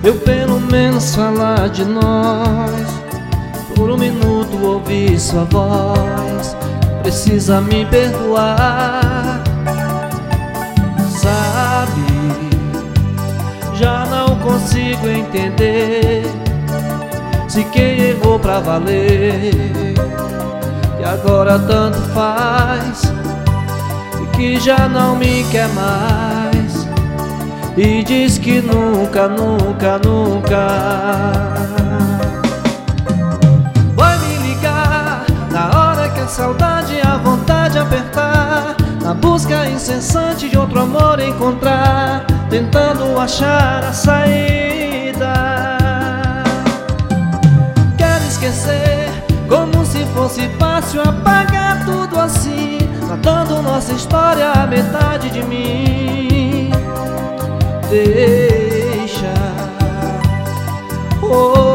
eu pelo menos falar de nós. Por um minuto ouvir sua voz, precisa me perdoar. Sabe, já não consigo entender se quem errou pra valer, e agora tanto faz, e que já não me quer mais, e diz que nunca, nunca, nunca vai me ligar na hora que a saudade e a vontade apertar, na busca incessante de outro amor encontrar, tentando achar a saída. Quero esquecer como se fosse fácil apagar tudo assim, matando nossa história a metade de mim. Deixa, oh,